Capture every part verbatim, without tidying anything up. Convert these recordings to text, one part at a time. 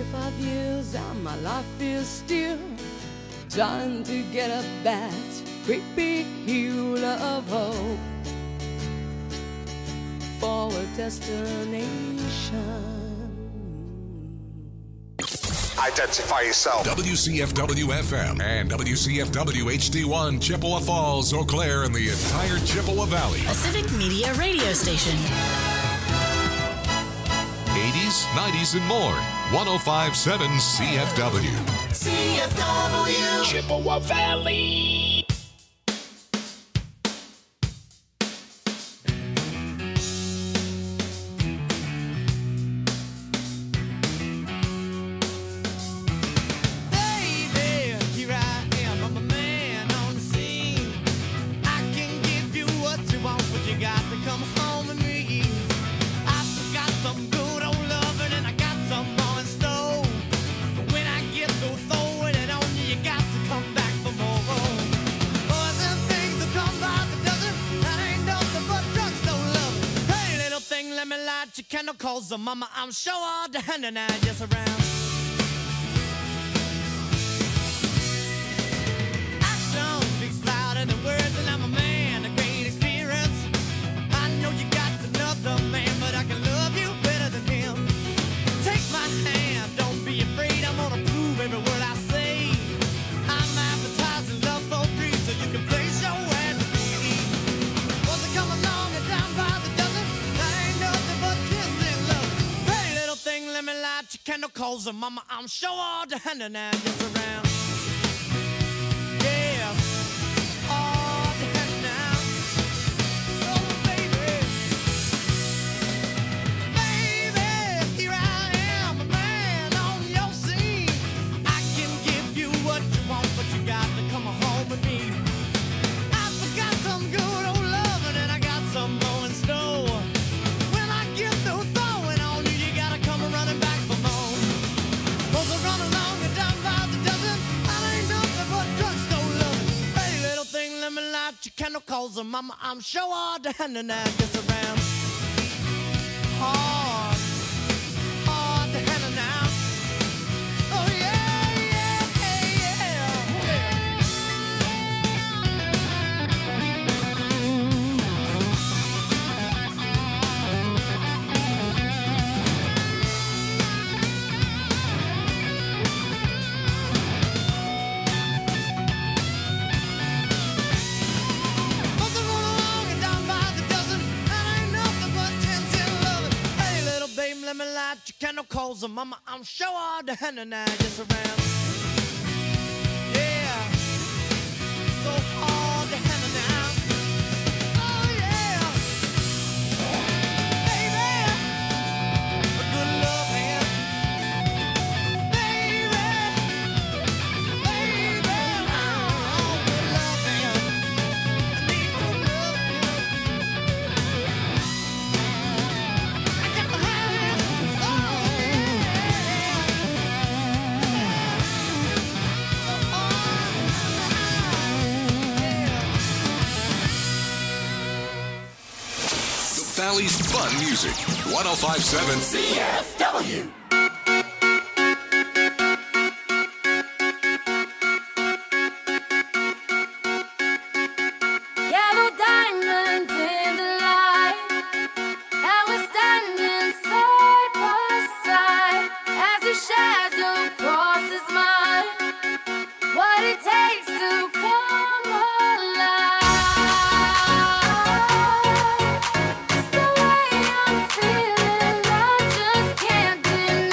forty-five years and my life is still trying to get up that great big hill of hope for a destination. Identify yourself. W C F W F M and W C F W H D one, Chippewa Falls, Eau Claire, and the entire Chippewa Valley. A Civic Media radio station. eighties, nineties, and more. one oh five point seven C F W. C F W. Chippewa Valley. Cause the mama, I'm sure all the hand and I just around. Action speaks louder than words, and I'm a man of great experience. I know you got another man, but I can love you better than him. Take my hand, don't be afraid. I'm gonna prove every word I say. I'm advertising love for free, so you can place your ad with me. Was it come along and down by the dozen? That ain't nothing but kiss. Let me light your candle, cause mama, I'm sure all the hand and I just around. Yeah, all the hand now. Oh, baby. Baby, here I am, a man on your scene. I can give you what you want, but you got to come home with me. I forgot some good old loving, and I got some more in store. When I get through throwing on you, you gotta come running back for more. Cause I run along and down by the dozen. I ain't nothing but drugstore loving. Hey, little thing, let me light your candle, cause mama, I'm sure all the hand and I gets around. Hard, hard to handle now. Oh yeah, yeah, yeah, yeah. Let me light your candle, cause mama, I'm sure all the hand and I just around. Yeah, so all the hand and now. Oh yeah, baby, a good loving, baby, baby, oh, good loving, I need good loving. I got the hand. Valley's fun music. one oh five point seven C F W. Feeling I just can't deny.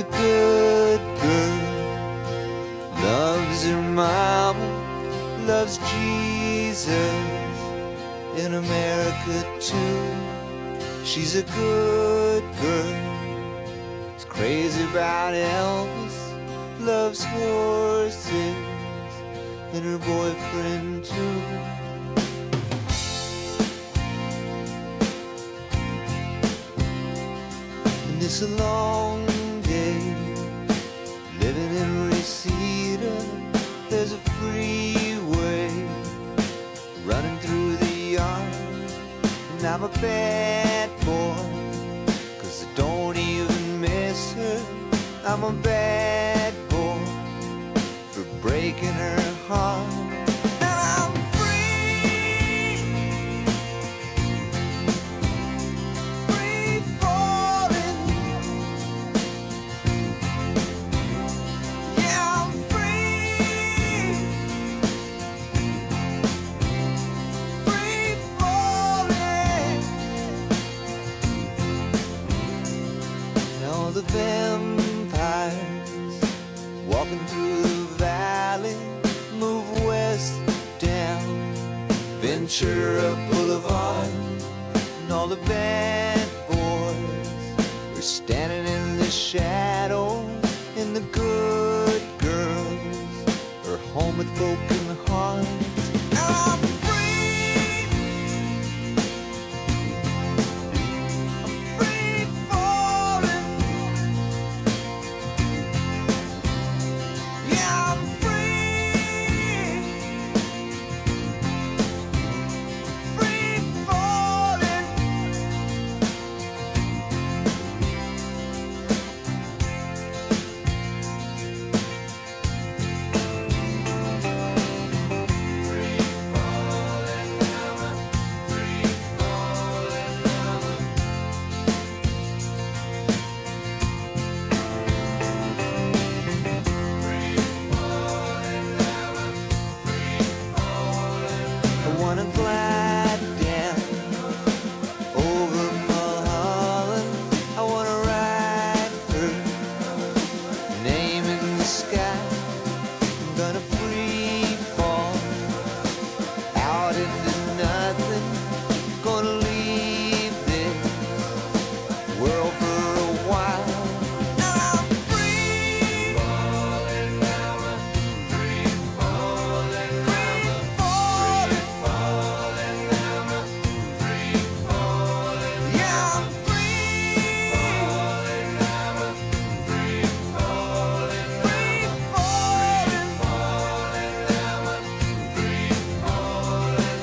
good girl, loves her mama, loves Jesus, in America too. She's a good girl, is crazy about Elvis, loves horses, and her boyfriend too. And it's a long day, living in Reseda. There's a freeway running through the yard, and I'm a bad boy, 'cause I don't even miss her. I'm a bad boy for breaking her heart. And I'm free, free falling. Yeah, I'm free, free falling. Now the vampires walking through the valley move west down Ventura Boulevard, and all the bad boys are standing in the shadows, and the good girls are home with broken hearts. I'm free, I'm free falling. Yeah, I'm free, free falling. I wanna glide down over Mulholland. I wanna write her name in the sky. I'm gonna free fall out into nothing. Gonna leave this world for a while. And I'm free, falling now, free falling, free falling, falling now, free falling. Yeah, I'm free, falling now, free falling, free falling, falling now, free falling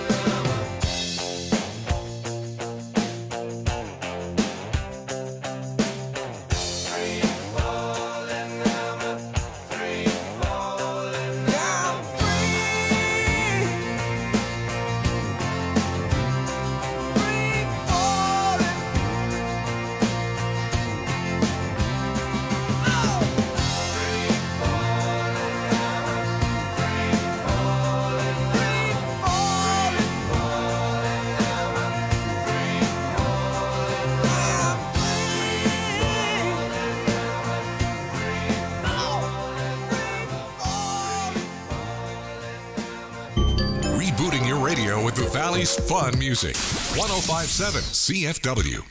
Rebooting your radio with the Valley's fun music. one oh five point seven C F W.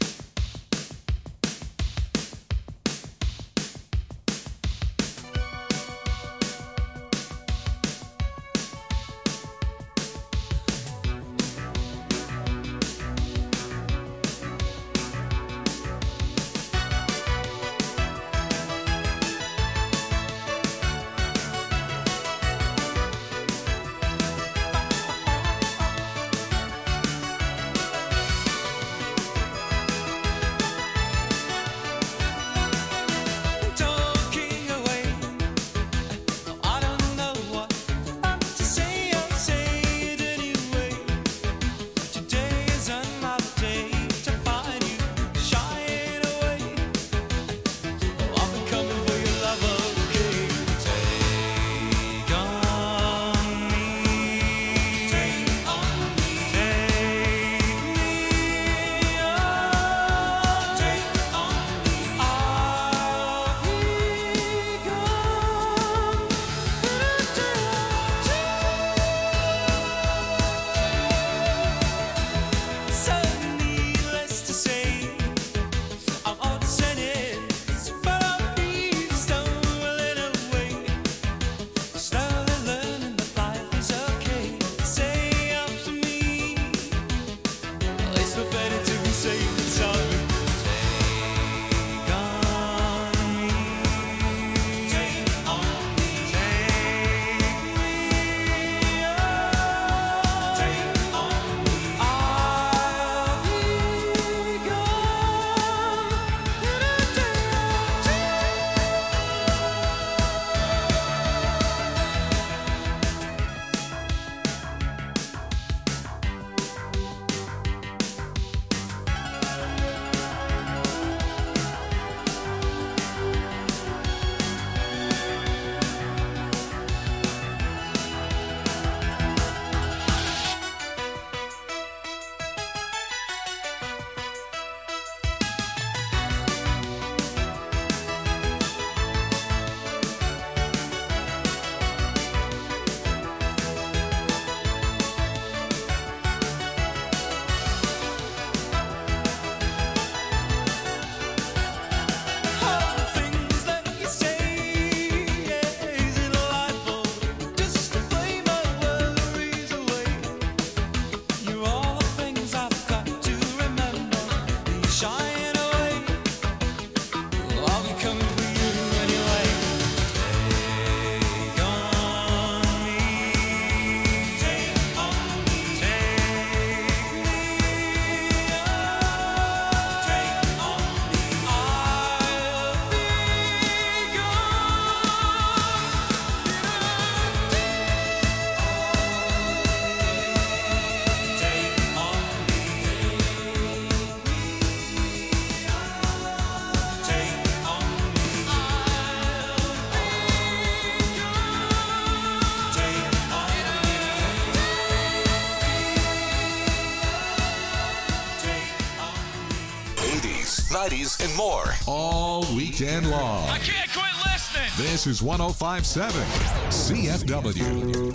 varieties, and more. All weekend long. I can't quit listening. This is one oh five point seven C F W.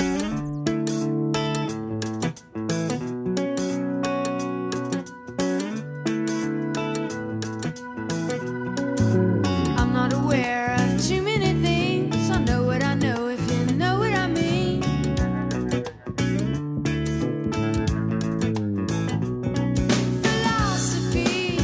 I'm not aware of too many things. I know what I know, if you know what I mean. Philosophy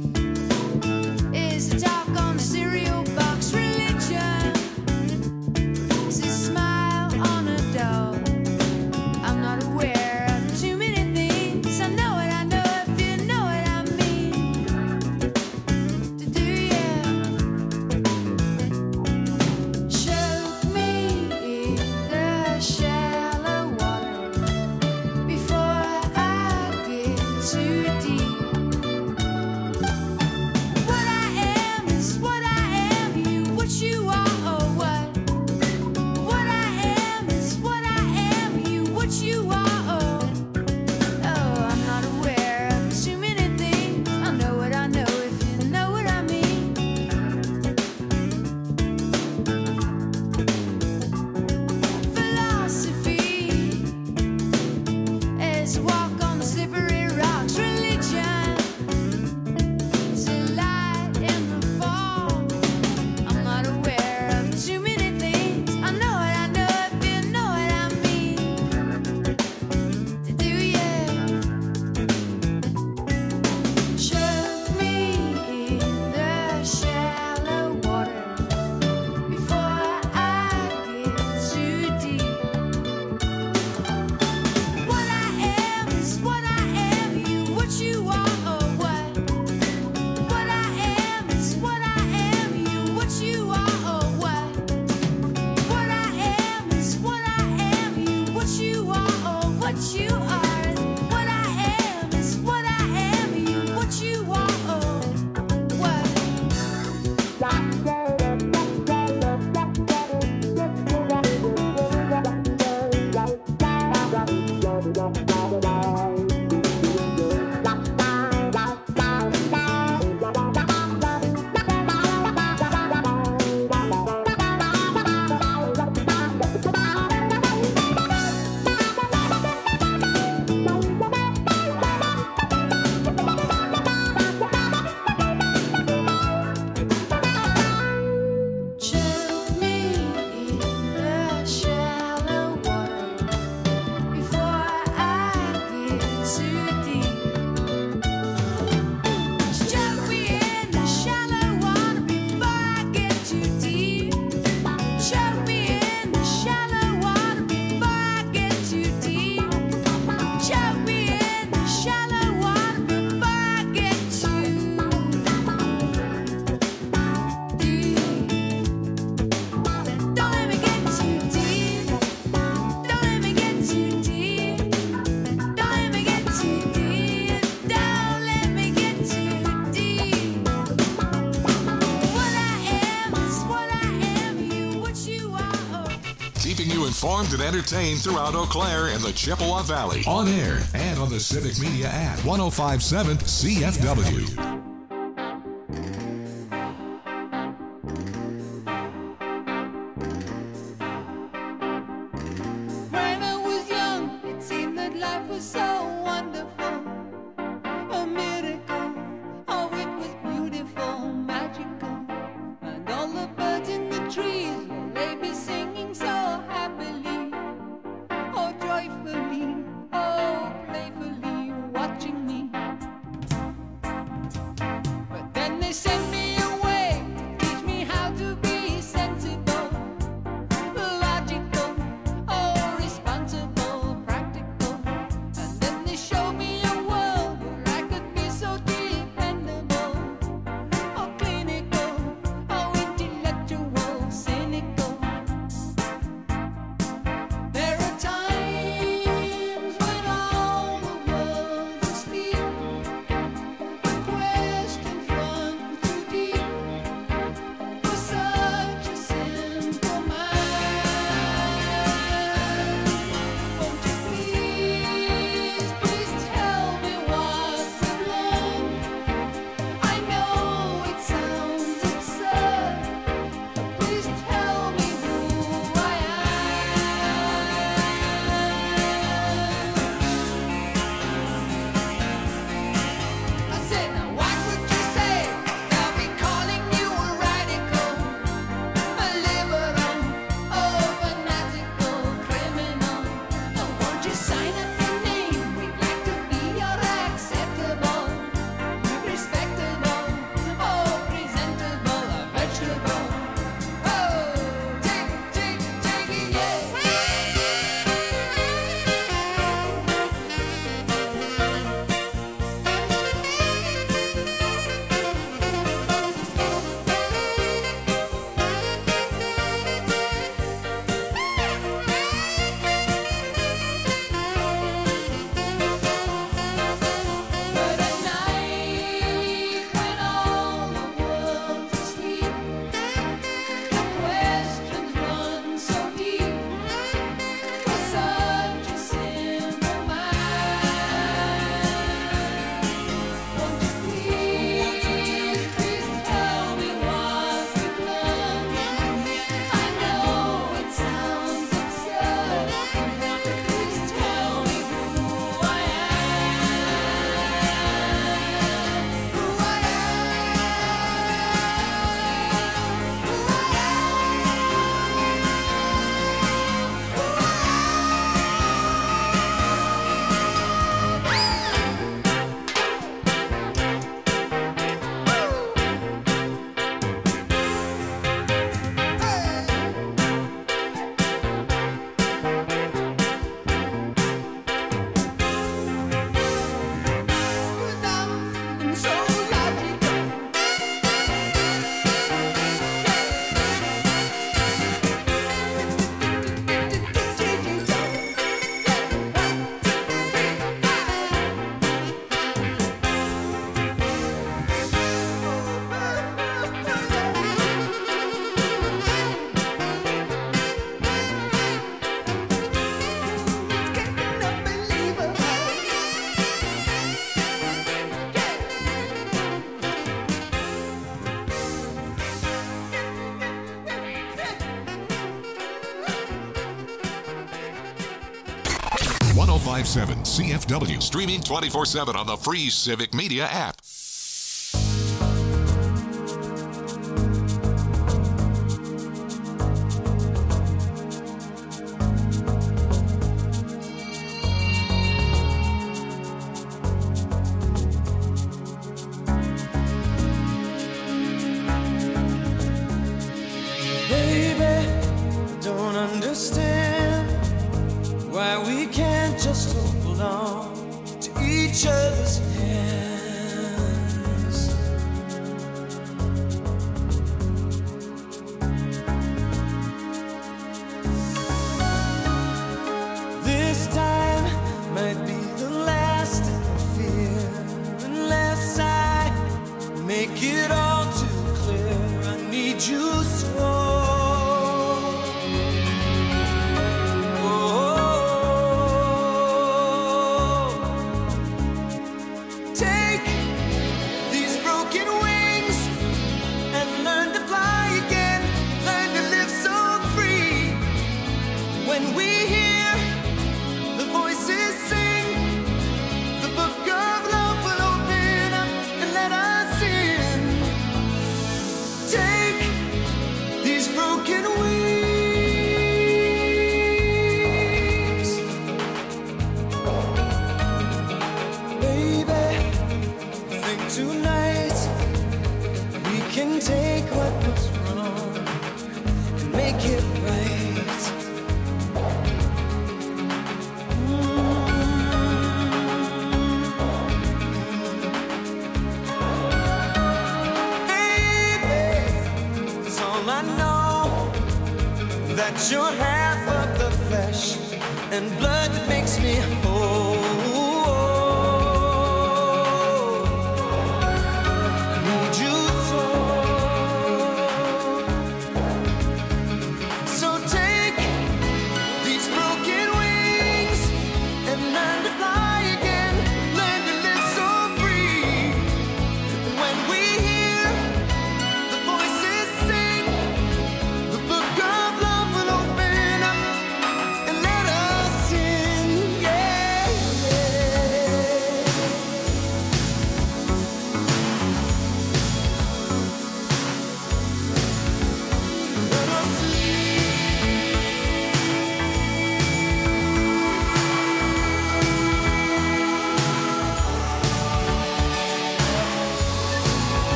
is the talk on the cereal box. Religion is a smile on a dog. I'm not aware of too many things. I know what I know, if you know what I mean. To do, yeah. Choke me in the shallow water before I get too deep. What I am is what I am, you what you are, or what? What I am is what I am, you what you are, oh. Oh, I'm not aware of too many things. I know what I know, if you know what I mean. Philosophy is a walk on the slippery rocks. Religion is a light in the fall. I'm not aware of too many things. I know what I know, if you know what I mean. To do, yeah. Choke me in the shallow water before I get too deep. What I am is what I am, you what you are, or what? What I am is what I am, you what you are, or what? What I am is what I am, you what you are, or what you are. What I am is what I am, you what you are, or what? Choke me in the shallow water before I get too deep. Choke me in the shallow water before I get too deep. Choke me in the shallow water before I get too deep. Choke me in the shallow water before I get too deep. Don't let me get too deep. Don't let me get too deep. Don't let me get too deep. Don't let me get too deep. What I am is what I am, you what you are, oh. Keeping you informed and entertained throughout Eau Claire and the Chippewa Valley. On air and on the Civic Media app. one oh five point seven C F W. When I was young, it seemed that life was so wonderful, a miracle. Oh, it was beautiful, magical, and all the birds in the trees, well, they be singing so happily, oh joyfully, oh playfully, watching me. oh five seven C F W. Streaming twenty-four seven on the free Civic Media app.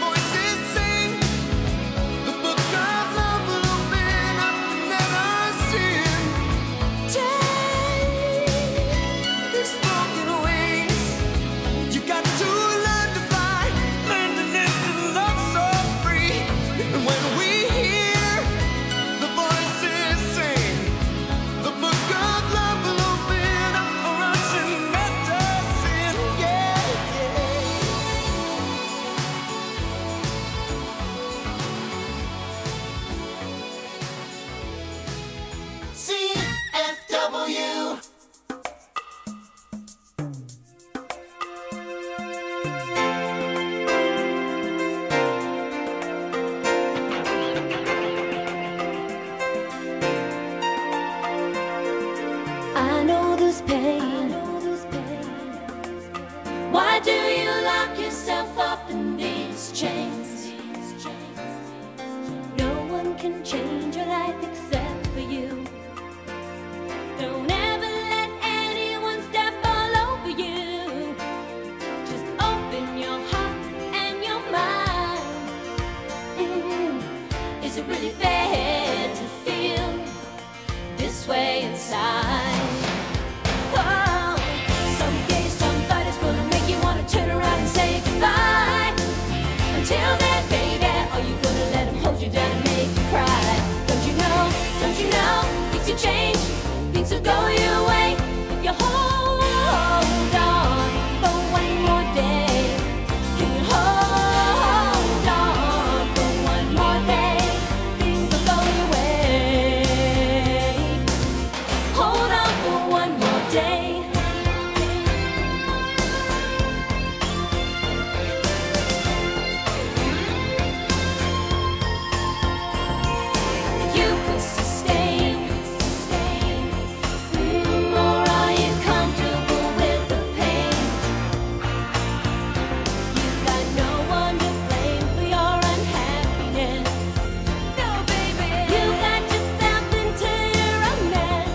The book of love will open up and let us Until then, baby, are you gonna let him hold you down and make you cry? Don't you know, don't you know, things will change, things will go your way if you hold on for one more day. Can you hold on for one more day? Things will go your way. Hold on for one more day. You could sustain, mm, or are you comfortable with the pain? You got no one to blame for your unhappiness. No, baby, you got yourself into a mess.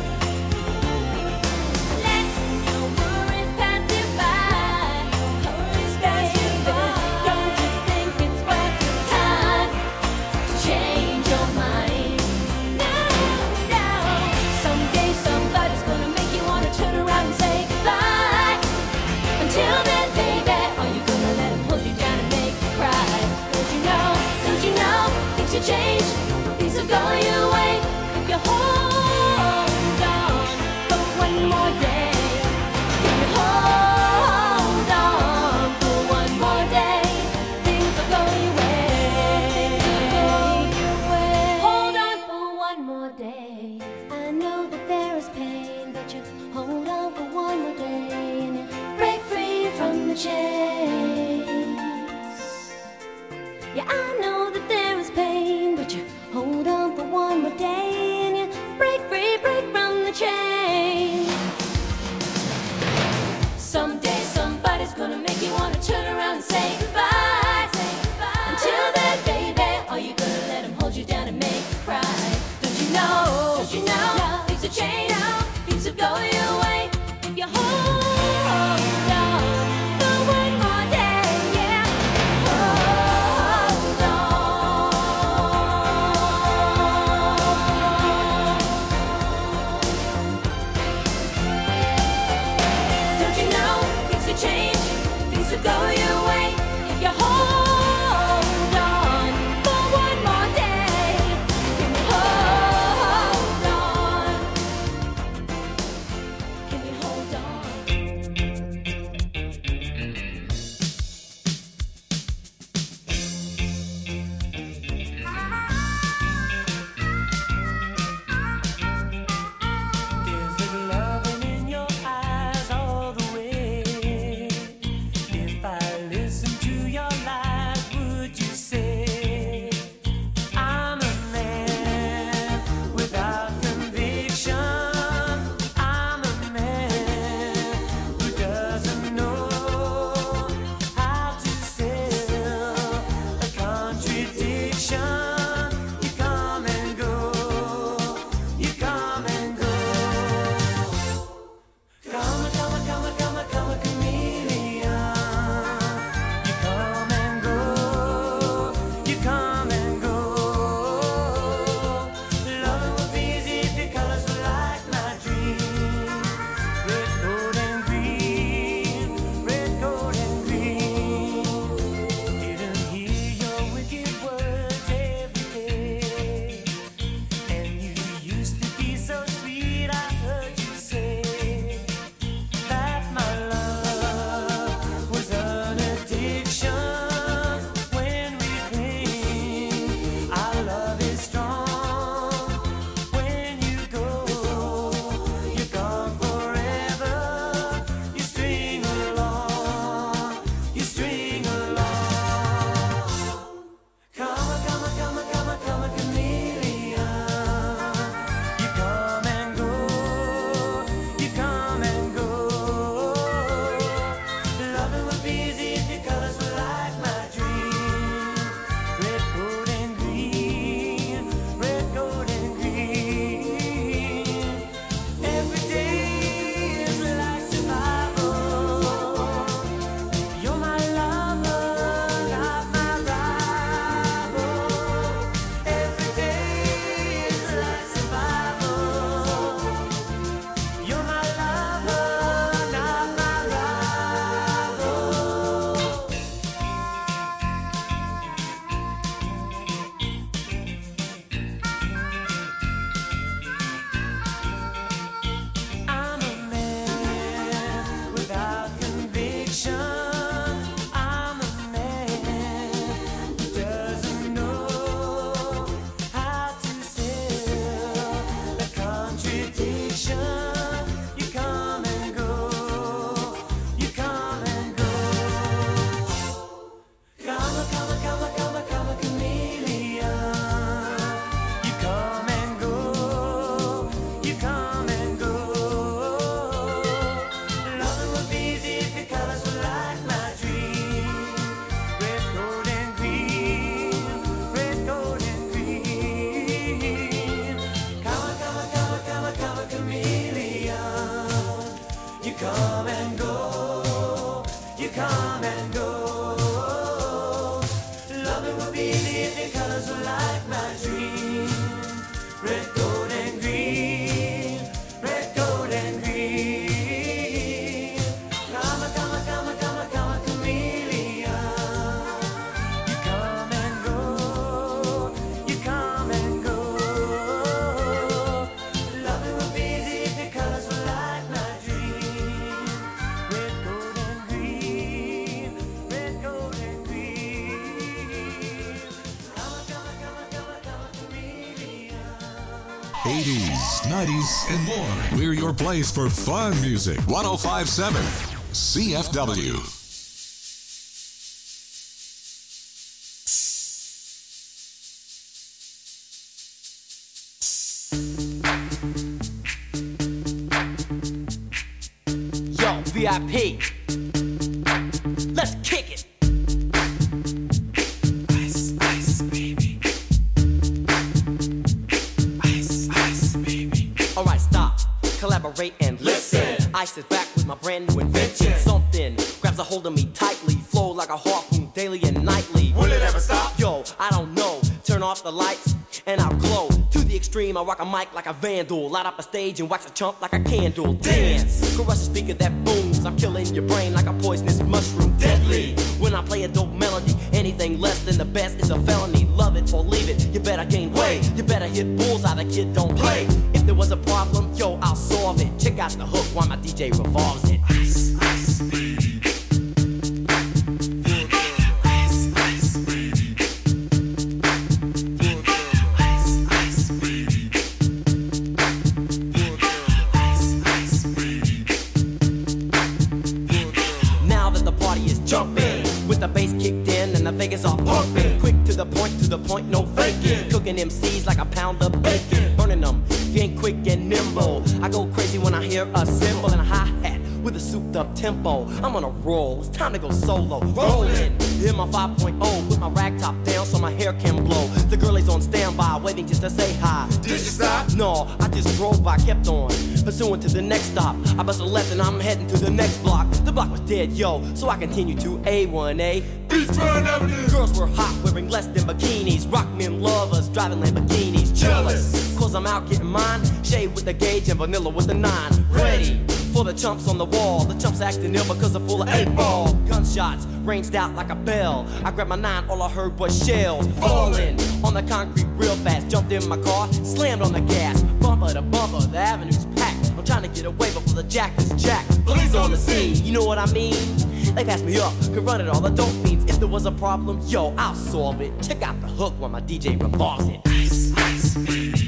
Let your worries pass you by. Worries pass you by. Don't you think it's worth your time to change your mind? No, no. Someday somebody's gonna make you wanna turn around and say goodbye. Until then, baby, are you gonna let him hold you down and make you cry? Don't you know, don't you know, things will change, things will go your way if you hold on for one more day. If you hold on for one more day, things will go your way. Hold on for one more day. I know that there is pain, but you hold on for one more day and you break free from the chains. Yeah, I know that there is pain, but you hold on for one more day and you break free, break from the chains. Someday somebody's gonna make you wanna turn around and say goodbye. Until then, baby, are you gonna let him hold you down and make you cry? Don't you know, don't you know, things will change, things will go your way if you hold on for one more day, yeah. Hold on. eighties, nineties, and more. We're your place for fun music. one oh five point seven C F W. Yo, V I P. Let's kick it. Ice, ice, baby. Ice, ice, baby. Alright, stop. Collaborate and listen. Ice is back with my brand new invention. Something grabs a hold of me tightly. Flow like a harpoon daily and nightly. Will it ever stop? Yo, I don't know. Turn off the lights and I'll glow. To the extreme, I rock a mic like a vandal. Light up a stage and wax a chump like a candle. Dance, crush a speaker that booms. I'm killing your brain like a poisonous mushroom. Deadly, when I play a dope melody. Anything less than the best is a felony. Love it or leave it, you better gain weight. You better hit bullseye, the kid don't play. If there was a problem, yo, I'll solve it. Check out the hook while my D J revolves it. Ice, ice, baby. Jumping with the bass kicked in and the Vegas all pumping. Quick to the point, to the point, no faking. Cooking M Cs like a pound of bacon. Burning them, if you ain't quick and nimble. I go crazy when I hear a cymbal and a hi-hat with a souped up tempo. I'm on a roll, it's time to go solo. Rolling, in my five point oh with my rag top down so my hair can blow. The girl is on standby, waiting just to say hi. Did you stop? No, I just drove by, kept on pursuing to the next stop. I bust a left and I'm heading to the next block. The block was dead, yo, so I continue to A one A. Beachfront Avenue. Girls were hot, wearing less than bikinis. Rock men lovers, driving Lamborghinis. Jealous, cause I'm out getting mine. Shade with the gauge and vanilla with the nine. Ready for the chumps on the wall. The chumps acting ill because they're full of eight ball. Gunshots ranged out like a bell. I grabbed my nine, all I heard was shells falling on the concrete real fast. Jumped in my car, slammed on the gas. Bumper to bumper, the avenue's packed. I'm trying to get away before the jack is jacked. Police on the scene, you know what I mean? They passed me up, could run it all the dope fiends. If there was a problem, yo, I'll solve it. Check out the hook while my D J revolves it. Ice, ice, baby.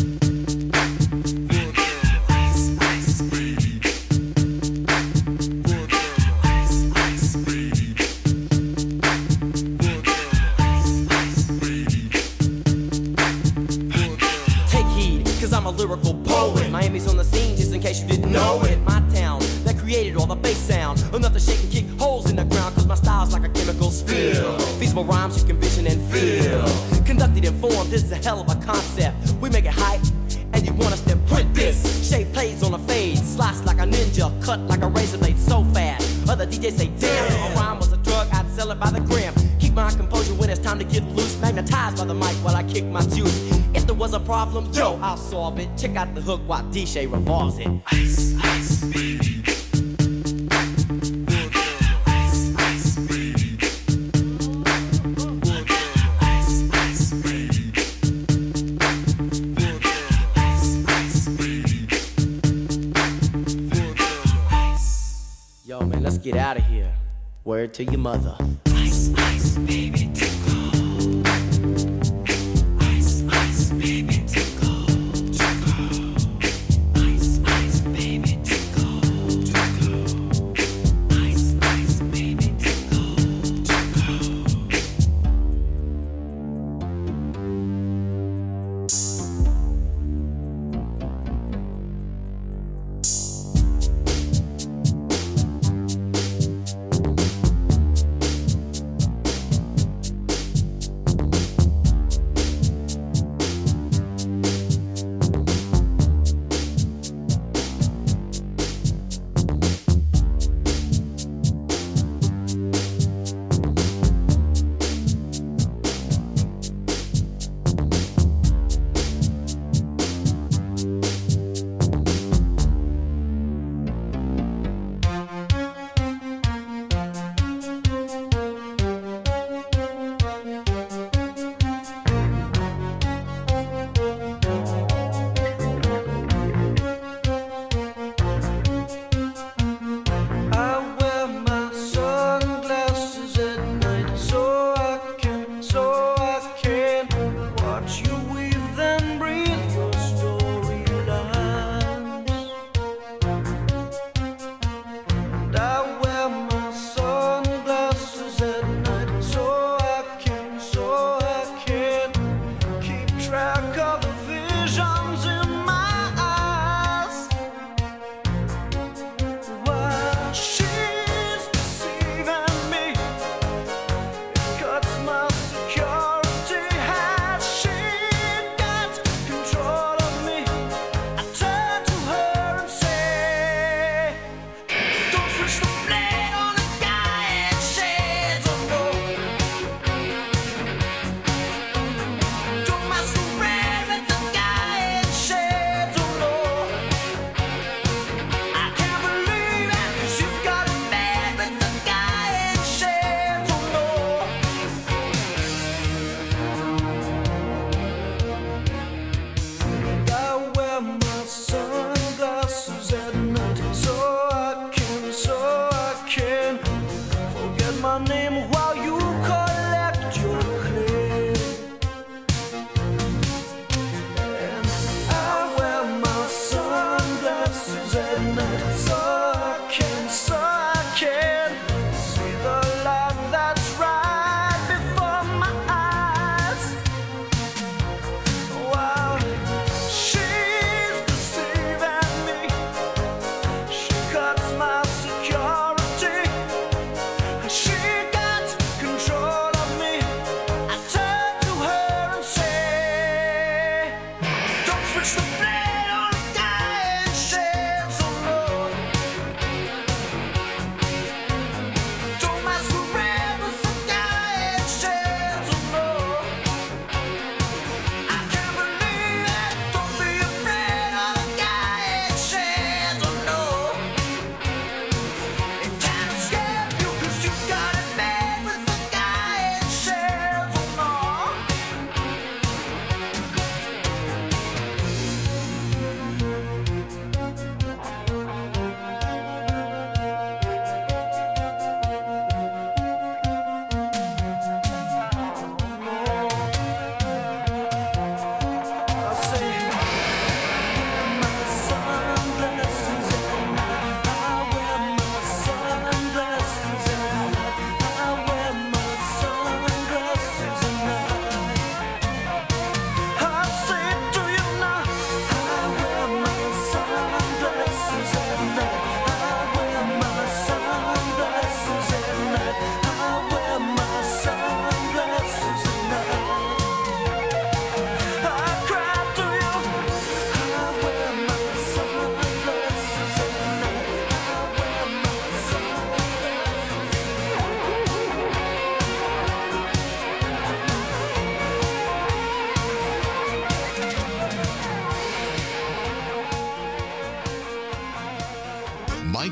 I'm a lyrical poet. Miami's on the scene, just in case you didn't know it. My town that created all the bass sound. Enough to shake and kick holes in the ground, cause my style's like a chemical spill. Feasible rhymes you can vision and feel. Conducted in form, this is a hell of a concept. We make it hype, and you want us to print this. Shape plays on a fade, slice like a ninja, cut like a razor blade so fast. Other D Js say, damn, a rhyme was a drug, I'd sell it by the gram. Keep my composure when it's time to get loose. Magnetized by the mic while I kick my juice. If there was a problem, yo, I'll solve it. Check out the hook while D J revolves it. Ice, ice, baby. Ice, ice, baby. Ice, ice, baby. Ice, ice, baby. Yo, man, let's get out of here. Word to your mother. Ice, ice, baby, tickle. Ice, ice, baby, tickle, tickle. Ice, ice, baby, tickle, tickle. Ice, ice, baby, tickle, tickle.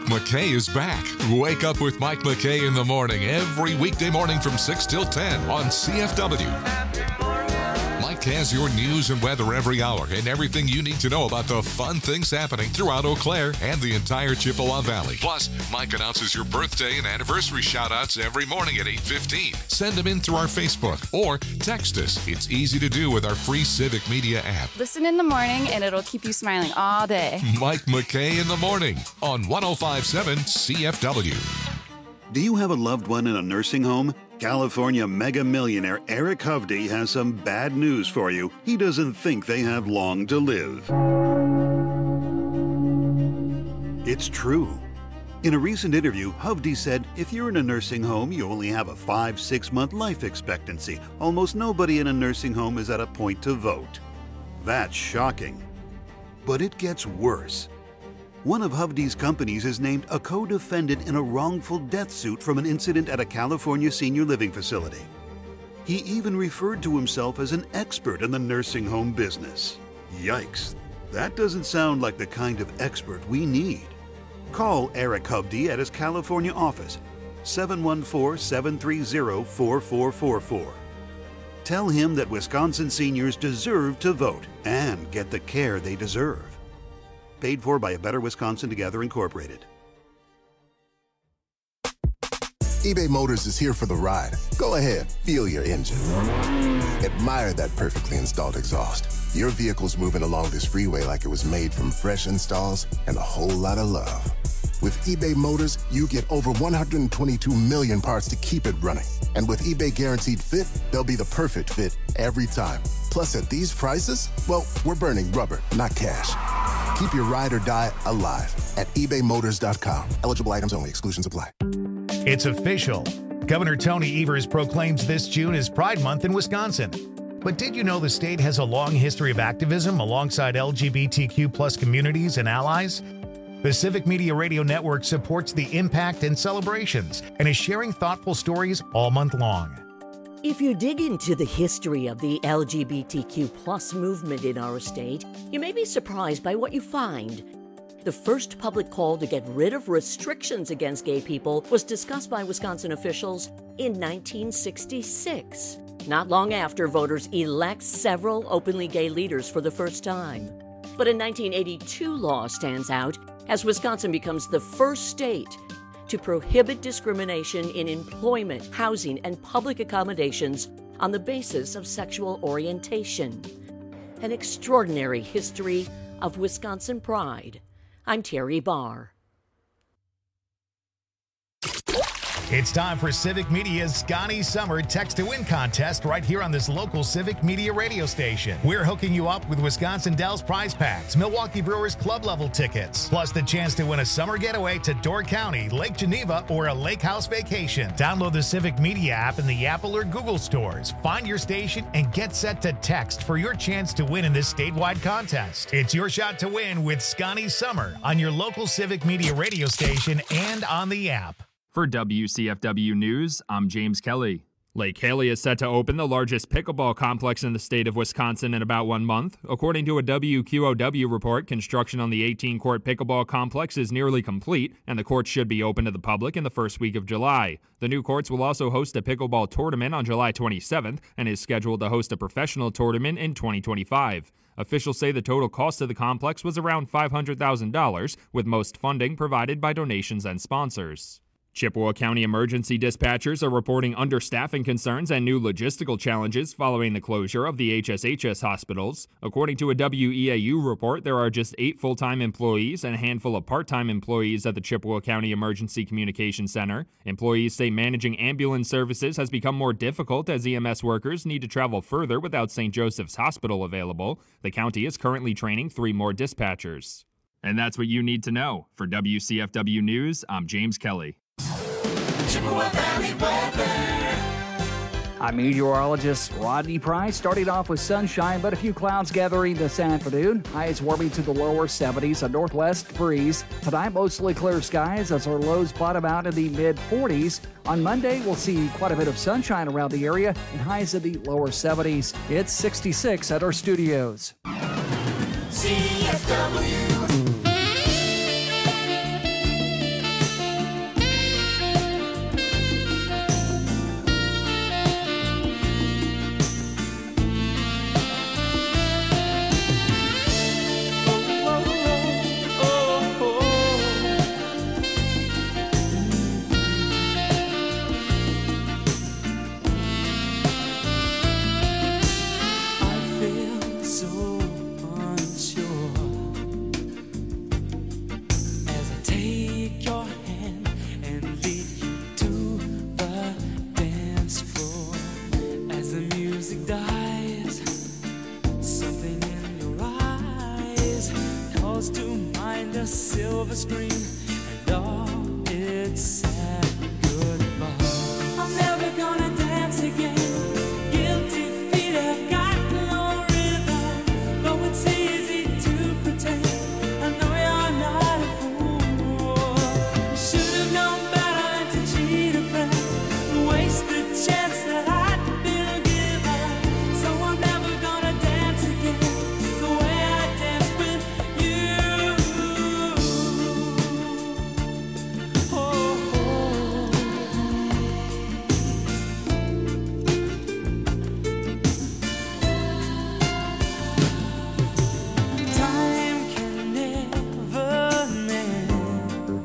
McKay is back. Wake up with Mike McKay in the morning every weekday morning from six till ten on C F W. Mike has your news and weather every hour and everything you need to know about the fun things happening throughout Eau Claire and the entire Chippewa Valley. Plus, Mike announces your birthday and anniversary shout-outs every morning at eight fifteen. Send them in through our Facebook or text us. It's easy to do with our free Civic Media app. Listen in the morning and it'll keep you smiling all day. Mike McKay in the morning on one oh five point seven C F W. Do you have a loved one in a nursing home? California mega millionaire Eric Hovde has some bad news for you. He doesn't think they have long to live. It's true. In a recent interview, Hovde said, if you're in a nursing home, you only have a five, six month life expectancy. Almost nobody in a nursing home is at a point to vote. That's shocking. But it gets worse. One of Hovde's companies is named a co-defendant in a wrongful death suit from an incident at a California senior living facility. He even referred to himself as an expert in the nursing home business. Yikes, that doesn't sound like the kind of expert we need. Call Eric Hovde at his California office, seven one four, seven three zero, four four four four. Tell him that Wisconsin seniors deserve to vote and get the care they deserve. Paid for by A Better Wisconsin Together Incorporated. eBay Motors is here for the ride. Go ahead, feel your engine. Admire that perfectly installed exhaust. Your vehicle's moving along this freeway like it was made from fresh installs and a whole lot of love. With eBay Motors, you get over one hundred twenty-two million parts to keep it running. And with eBay Guaranteed Fit, they'll be the perfect fit every time. Plus, at these prices, well, we're burning rubber, not cash. Keep your ride or die alive at ebay motors dot com. Eligible items only. Exclusions apply. It's official. Governor Tony Evers proclaims this June is Pride Month in Wisconsin. But did you know the state has a long history of activism alongside L G B T Q plus communities and allies? The Civic Media Radio Network supports the impact and celebrations and is sharing thoughtful stories all month long. If you dig into the history of the L G B T Q plus movement in our state, you may be surprised by what you find. The first public call to get rid of restrictions against gay people was discussed by Wisconsin officials in nineteen sixty-six, not long after voters elect several openly gay leaders for the first time. But a nineteen eighty-two law stands out as Wisconsin becomes the first state to prohibit discrimination in employment, housing, and public accommodations on the basis of sexual orientation. An extraordinary history of Wisconsin pride. I'm Terry Barr. It's time for Civic Media's Scotty Summer Text to Win contest right here on this local Civic Media radio station. We're hooking you up with Wisconsin Dells prize packs, Milwaukee Brewers club level tickets, plus the chance to win a summer getaway to Door County, Lake Geneva, or a lake house vacation. Download the Civic Media app in the Apple or Google stores. Find your station and get set to text for your chance to win in this statewide contest. It's your shot to win with Scotty Summer on your local Civic Media radio station and on the app. For W C F W News, I'm James Kelly. Lake Haley is set to open the largest pickleball complex in the state of Wisconsin in about one month. According to a W Q O W report, construction on the eighteen-court pickleball complex is nearly complete, and the courts should be open to the public in the first week of July. The new courts will also host a pickleball tournament on July twenty-seventh and is scheduled to host a professional tournament in twenty twenty-five. Officials say the total cost of the complex was around five hundred thousand dollars, with most funding provided by donations and sponsors. Chippewa County emergency dispatchers are reporting understaffing concerns and new logistical challenges following the closure of the H S H S hospitals. According to a W E A U report, there are just eight full-time employees and a handful of part-time employees at the Chippewa County Emergency Communication Center. Employees say managing ambulance services has become more difficult as E M S workers need to travel further without Saint Joseph's Hospital available. The county is currently training three more dispatchers. And that's what you need to know. For W C F W News, I'm James Kelly. Chippewa Valley weather. I'm meteorologist Rodney Price. Starting off with sunshine, but a few clouds gathering this afternoon. Highs warming to the lower seventies, a northwest breeze. Tonight, mostly clear skies as our lows bottom out in the mid forties. On Monday, we'll see quite a bit of sunshine around the area and highs in the lower seventies. It's sixty-six at our studios. C F W. silver screen and all its sad goodbye. I'm never gonna dance again. Guilty feet have got no rhythm. Though it's easy to pretend, I know you're not a fool. You should have known better than to cheat a friend and waste the chance that I'd been given. So I'm never gonna dance again the way I danced with you. Time can never mend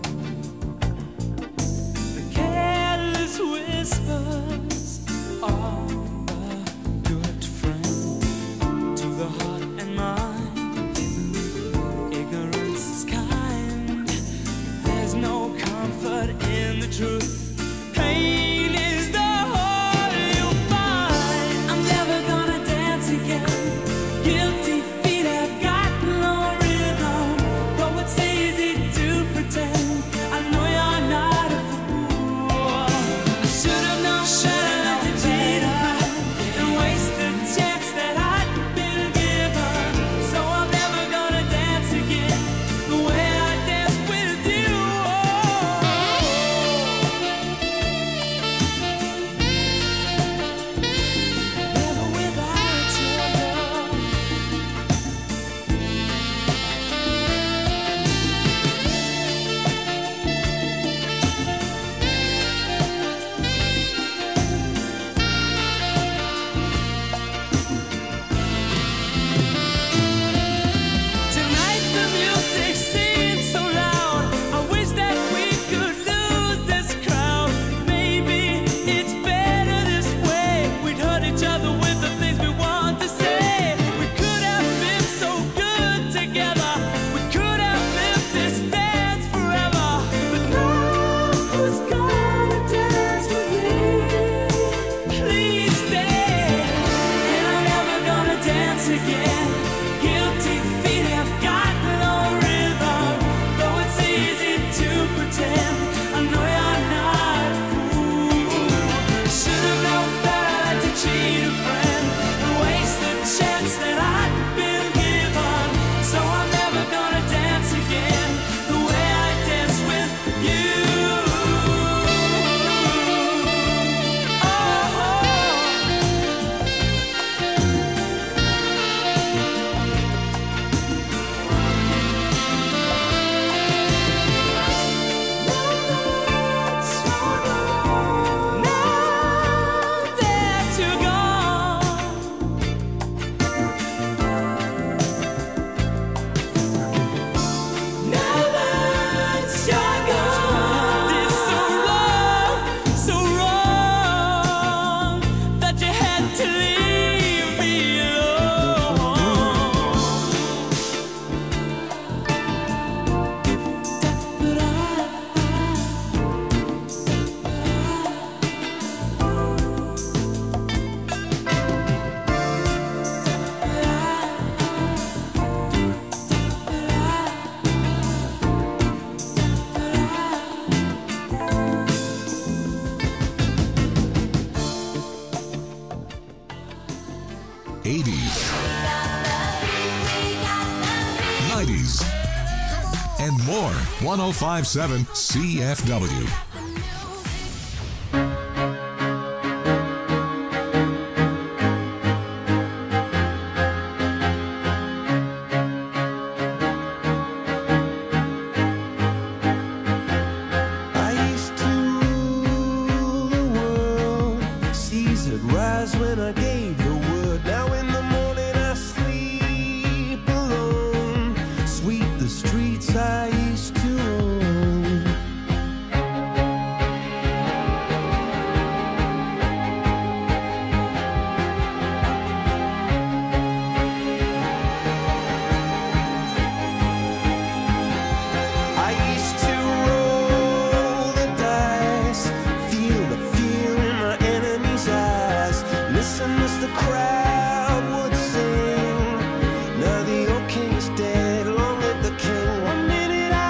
the careless whispers of a good friend to the heart and mind. Ignorance is kind. There's no comfort in the truth. Pain is the whole you'll find. I'm never gonna dance again. Guilty feet have got no rhythm. Though it's easy to pretend, I know you're not a fool. I should have known better than to cheat a friend and waste the chance that I'd been given. So I'm never gonna dance again the way I danced with you. Never without your love. Tonight the music seems so loud. I wish that we could lose this crowd. Maybe it's better this way. We'd hurt each other with the things we want to say. We could have been so good together. We could have lived this dance forever. But now who's gonna dance with me? Please stay. And I'm never gonna dance again. Guilty feet have got no rhythm. Though it's easy to pretend, I know you're not a fool. Should have known better than to cheat a friend and waste the chance that I'd been given. So I'm never gonna dance again the way I danced with you. Now that you're gone, now that you're gone, it's so wrong, so wrong that you had to leave me alone. But eighties, nineties, and more. one oh five point seven C F W. I used to rule the world. Seas would rise when I gave the word. Now in the morning I sleep alone. Sweep the streets I used to own. I used to roll the dice, feel the fear in my enemy's eyes. Listen as the crowd would sing. Now the old king is dead, long live the king. One minute I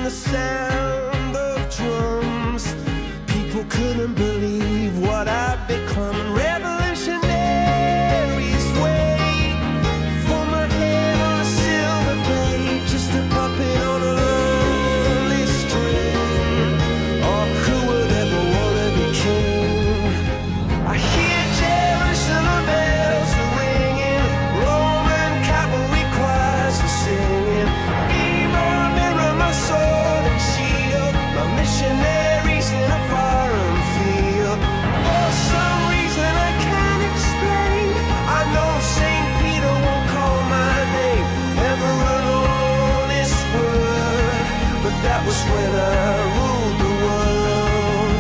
and the sound of drums. People couldn't believe what I'd become. Revolutionaries wait for my head on a silver blade, just a puppet on a lonely string. Oh, who would ever wanna be king? I hear Jerusalem bells are ringing, Roman cavalry choirs are singing. Evil mirror, my sword and shield, my missionaries in a foreign field. For some reason I can't explain, I know Saint Peter won't call my name ever alone this word, but that was when I ruled the world.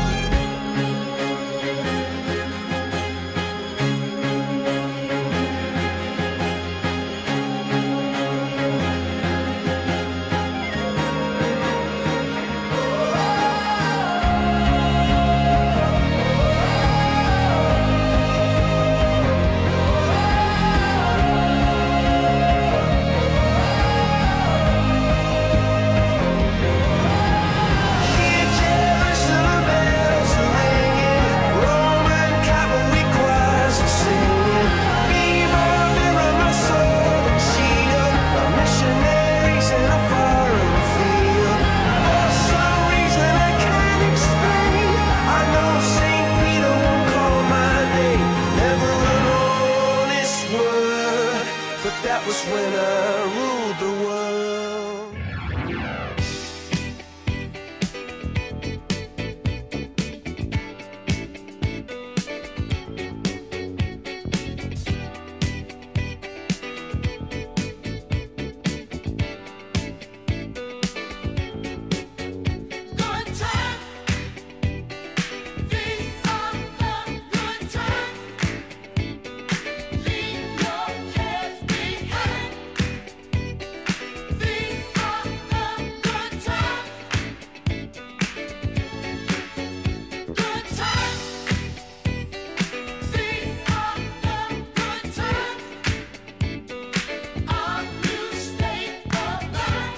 Hear Jerusalem bells are ringing, Roman cavalry choirs are singing. Be my mirror, my sword and shield, my missionaries in a foreign field. For some reason I can't explain, I know Saint Peter won't call my name never an honest word, but that was when I ruled the world. Good times, these are the good times. Leave your cares behind. These are the good times. Good times, these are the good times. Our new state of mind.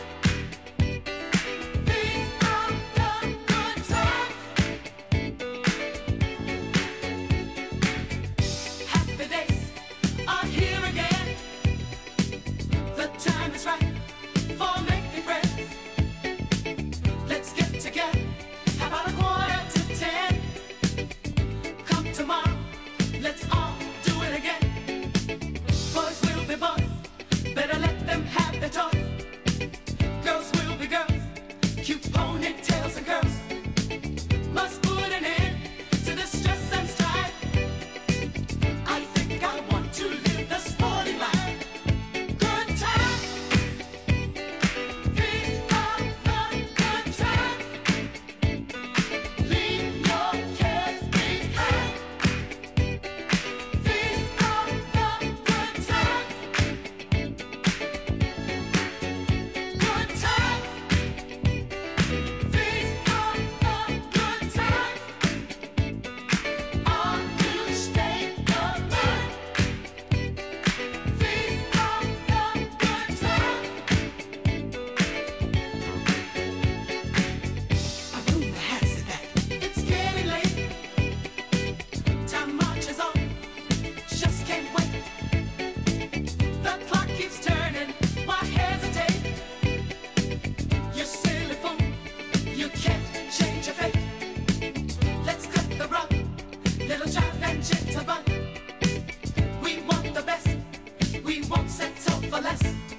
These are the good times. Happy days are here again. The time is right for making friends. Let's get together. How about a quarter to ten? Come tomorrow, let's all do it again. Boys will be boys, better let them have their toys. Girls will be girls, cute ponytails and curls. Must put an end to the stress and strife. I think I want to live the sporty life. Good times, these are the good times. Leave your cares behind. These are the good times. Good times, these are the good times. Our new state of mind. These are the good times. A rumor has it that it's getting late. Time marches on, just can't wait. The clock keeps turning, why hesitate? You silly fool, you can't change your fate. Let's cut the rug, little jive and jitterbug. We want the best, we won't settle for less.